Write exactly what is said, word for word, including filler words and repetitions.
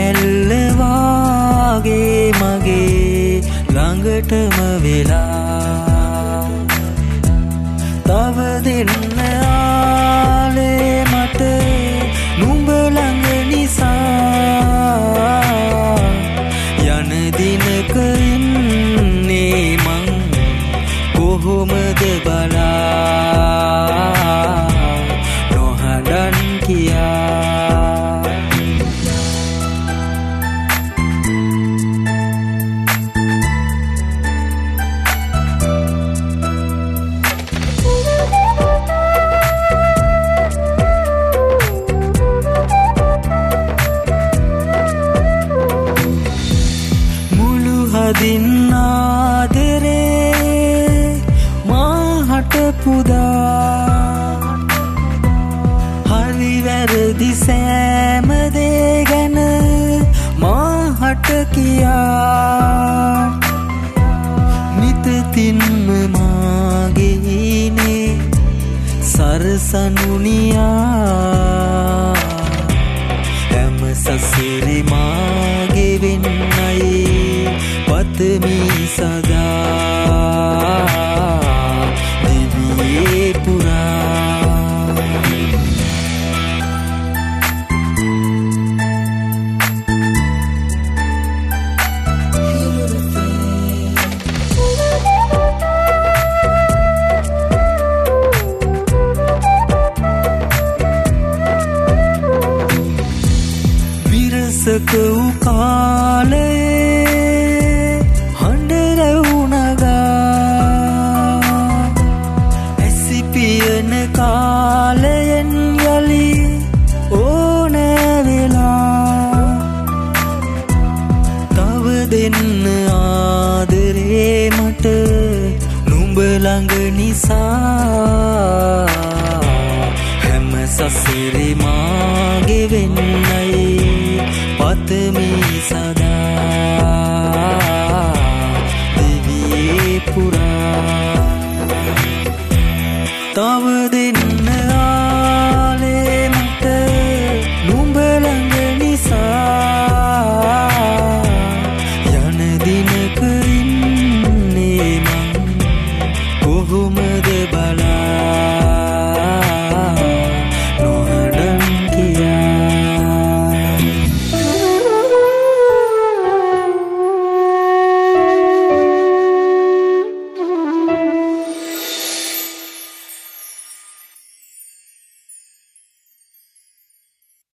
ඇල්ල වාගේ මගේ ළඟටම වෙලා තව දෙන්න ආලේ මට නුඹ ළඟ නිසා යන දිනක ඉන්නේ මං කොහොමද බලා නොහඬන් කියා දින්නාදරේ මාහට පුදා හරි වැරදි සෑම දේ ගැන මාහට කියා නිතතින්ම මාගේනේ සරසනුනියා හැම සසරි මාගේ වෙන්නයි පතමි සදා දිවියේ පුරා විරසක වූ කාලයේ කාලයෙන් යලි ඕනෑ වෙලා තව දෙන්න ආදරේ මට නුඹ ළඟ නිසා හැම සසරේ මාගේ වෙන්නයි පතමි සදා